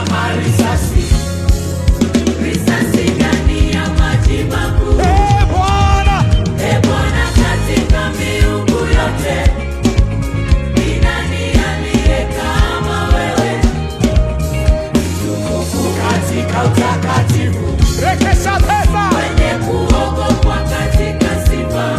kama risasi. Risasi ndani ya maji makuu. Bwana katika miungu yote, ni nani aliye kama wewe? Mtukufu katika utakatifu, mwenye kuogopwa katika sifa,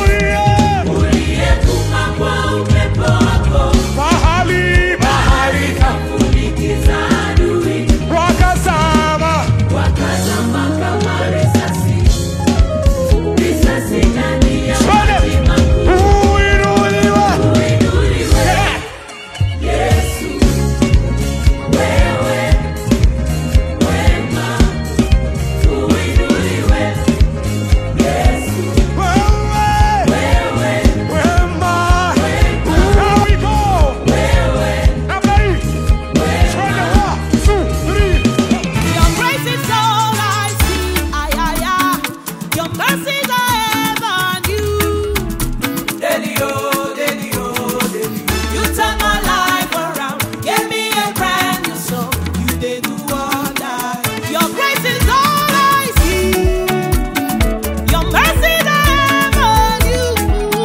uliyetuma kwa upepo wako bahari kafunikiza adui, wakazama kama risasi. Risasi ndani ya maji makuu. Uinuliwe Yesu, wewe wema. Uinuliwe Yesu, wewe wema. Your grace is all I see. Your mercies are ever new. You turn my life around, gave me a brand new song. You did do wonder. Your grace is all I see. Your mercies are ever new.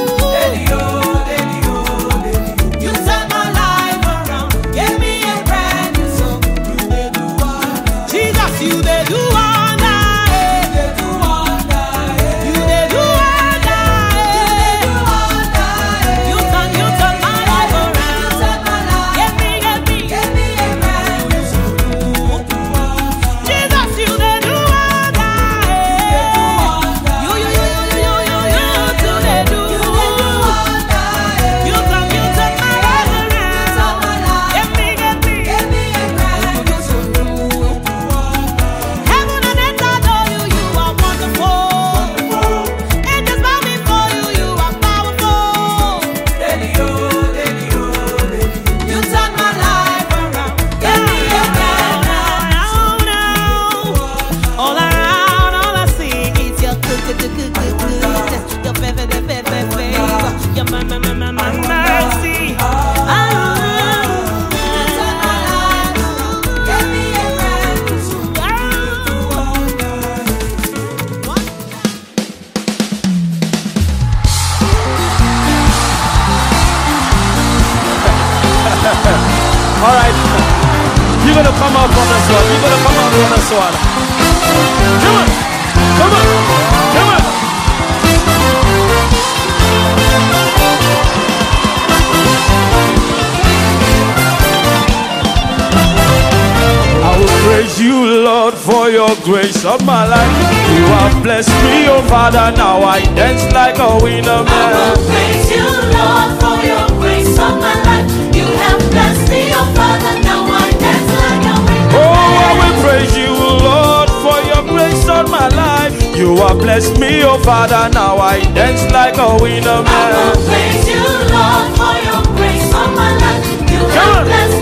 You turn my life around, gave me a brand new song. You did do wonder. Jesus, you did do wonder. You did do wonder. You turn my life around. Get me a brand new song. Jesus, you did do wonder. You do they do. You turn my life around. Get me a brand new song. Heaven and earth adore you, you are wonderful. Angels bow before you, you are powerful. You turn my life around, get me a brand new. All around, all I see is your good, your favor, your mercy. All right, you're gonna come up on this one. You're gonna come up on this one. Come on, come on, come on. I will praise you, Lord, for your grace on my life. You have blessed me, oh Father. Now I dance like a winner man. I will praise you, Lord, for your grace on my life. You have blessed me, oh Father, now I dance like a winner. Oh, I will praise you, Lord, for your grace on my life. You have blessed me, oh Father, now I dance like a winner man. I will praise you, Lord, for your grace on my life. You have blessed